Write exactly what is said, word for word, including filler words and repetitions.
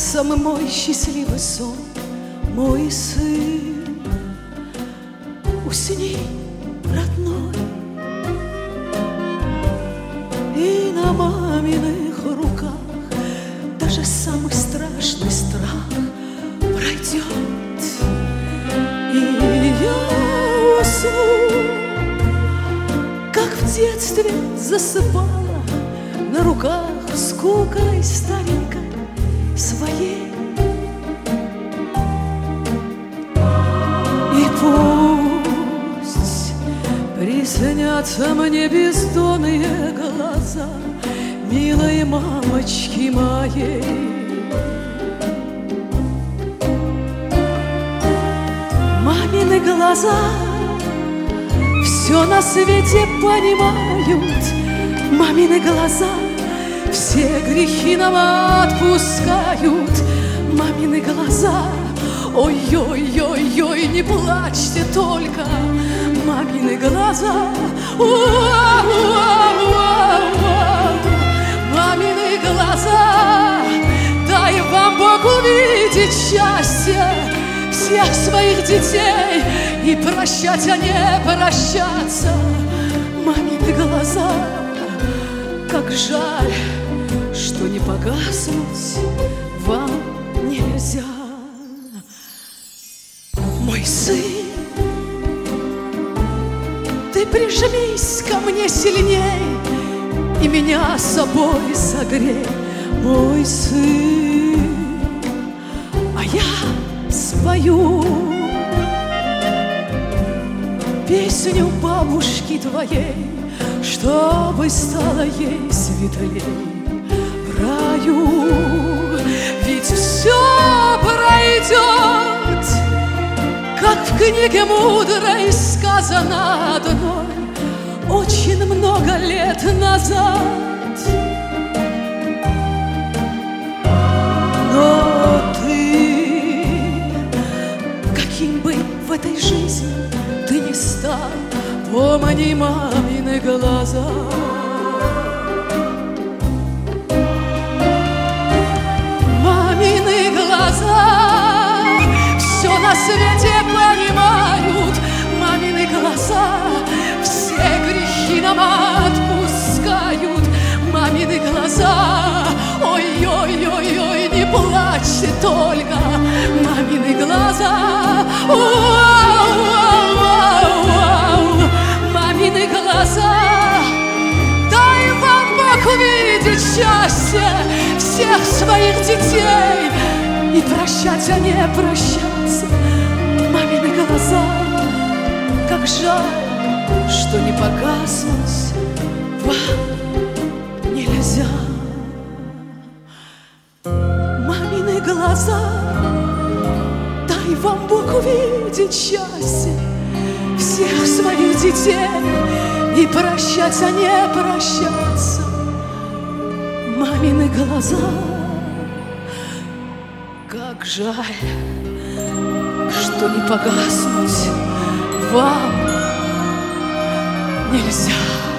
самый мой счастливый сон, мой сын. Усни, родной, и на маминых руках даже самый страшный страх пройдет, и я усну, как в детстве засыпала на руках скукой старенькой своей. И пусть приснятся мне бездонные глаза милой мамочки моей. Мамины глаза все на свете понимают, мамины глаза все грехи нам отпускают, мамины глаза. Ой-ой-ой-ой, не плачьте только, мамины глаза. Мамины глаза, дай вам Бог увидеть счастье всех своих детей и прощать, а не прощаться. Мамины глаза, как жаль, что не погаснуть вам нельзя. Мой сын, ты прижмись ко мне сильней и меня собой согрей, мой сын, а я спою песню бабушки твоей, чтобы стало ей светлей в раю. Ведь все пройдет, как в книге мудрой сказано одной очень много лет назад. Но ты, каким бы в этой жизни ты не стал, помни мамины глаза. Мамины глаза все на свете понимают, мамины глаза все грехи нам отпускают, мамины глаза. Ой-ой-ой-ой, не плачьте только, мамины глаза. Мамины глаза, дай вам Бог увидеть счастье всех своих детей и прощать, а не прощаться. Мамины глаза, как жаль, что не погаснуть вам нельзя. Мамины глаза, дай вам Бог увидеть счастье всех своих детей и прощать, а не прощаться. Мамины глаза, как жаль, что не погаснуть вам нельзя.